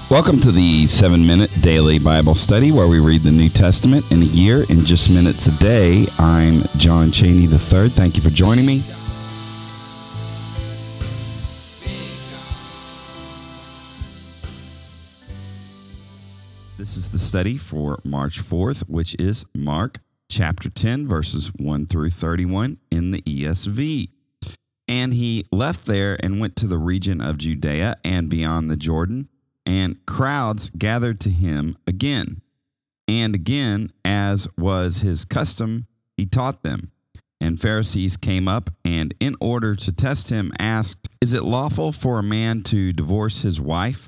Welcome to the 7-Minute Daily Bible Study, where we read the New Testament in a year in just minutes a day. I'm John Cheney III. Thank you for joining me. This is the study for March 4th, which is Mark chapter 10, verses 1 through 31 in the ESV. And he left there and went to the region of Judea and beyond the Jordan, and crowds gathered to him again. And again, as was his custom, he taught them. And Pharisees came up, and in order to test him, asked, "Is it lawful for a man to divorce his wife?"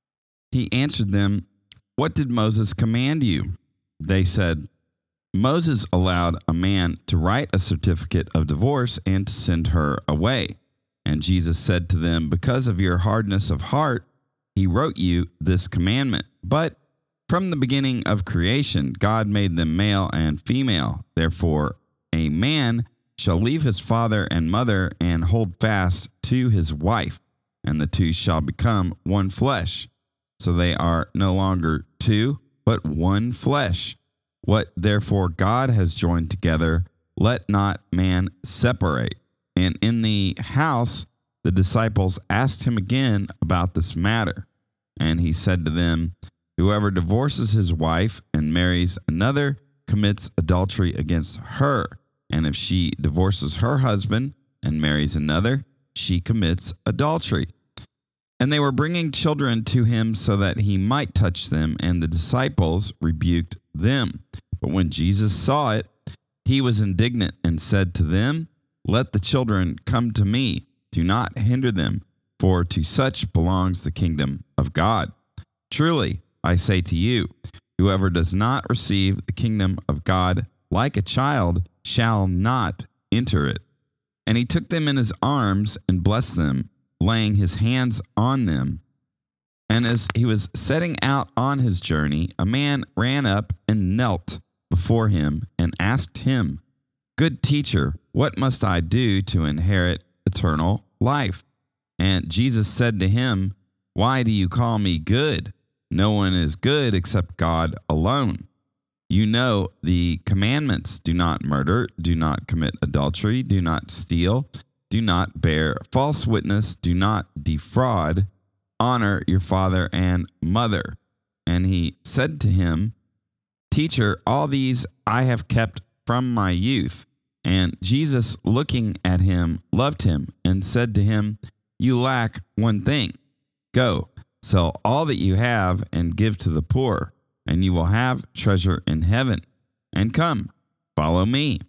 He answered them, "What did Moses command you?" They said, "Moses allowed a man to write a certificate of divorce and to send her away." And Jesus said to them, "Because of your hardness of heart, he wrote you this commandment. But from the beginning of creation, God made them male and female. Therefore, a man shall leave his father and mother and hold fast to his wife, and the two shall become one flesh. So they are no longer two, but one flesh. What therefore God has joined together, let not man separate." And in the house, the disciples asked him again about this matter. And he said to them, "Whoever divorces his wife and marries another commits adultery against her. And if she divorces her husband and marries another, she commits adultery." And they were bringing children to him so that he might touch them, and the disciples rebuked them. But when Jesus saw it, he was indignant and said to them, "Let the children come to me. Do not hinder them, for to such belongs the kingdom of God. Truly, I say to you, whoever does not receive the kingdom of God like a child shall not enter it." And he took them in his arms and blessed them, laying his hands on them. And as he was setting out on his journey, a man ran up and knelt before him and asked him, "Good teacher, what must I do to inherit eternal life?" And Jesus said to him, "Why do you call me good? No one is good except God alone. You know the commandments: do not murder, do not commit adultery, do not steal, do not bear false witness, do not defraud, honor your father and mother." And he said to him, "Teacher, all these I have kept from my youth." And Jesus, looking at him, loved him and said to him, "You lack one thing. Go, sell all that you have and give to the poor, and you will have treasure in heaven. And come, follow me."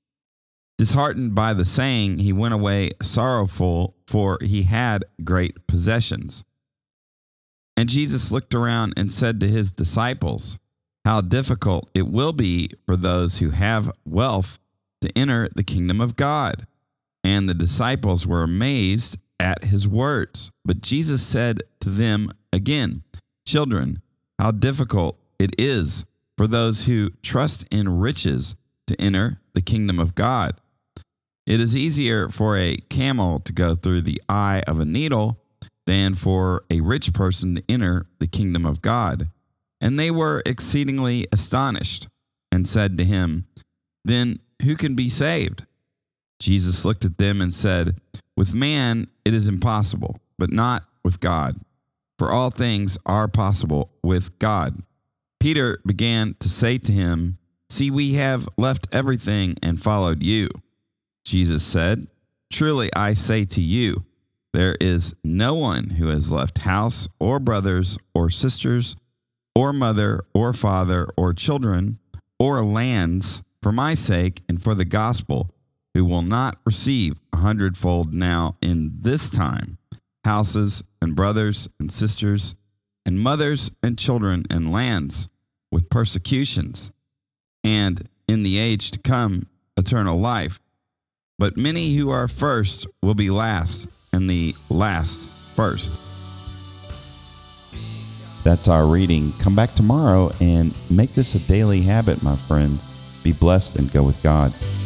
Disheartened by the saying, he went away sorrowful, for he had great possessions. And Jesus looked around and said to his disciples, "How difficult it will be for those who have wealth to enter the kingdom of God." And the disciples were amazed at his words. But Jesus said to them again, "Children, how difficult it is for those who trust in riches to enter the kingdom of God. It is easier for a camel to go through the eye of a needle than for a rich person to enter the kingdom of God." And they were exceedingly astonished and said to him, "Then who can be saved?" Jesus looked at them and said, "With man it is impossible, but not with God. For all things are possible with God." Peter began to say to him, "See, we have left everything and followed you." Jesus said, "Truly I say to you, there is no one who has left house or brothers or sisters or mother or father or children or lands for my sake and for the gospel, who will not receive 100-fold now in this time, houses and brothers and sisters and mothers and children and lands, with persecutions, and in the age to come eternal life. But many who are first will be last, and the last first." That's our reading. Come back tomorrow and make this a daily habit, my friends. Be blessed and go with God.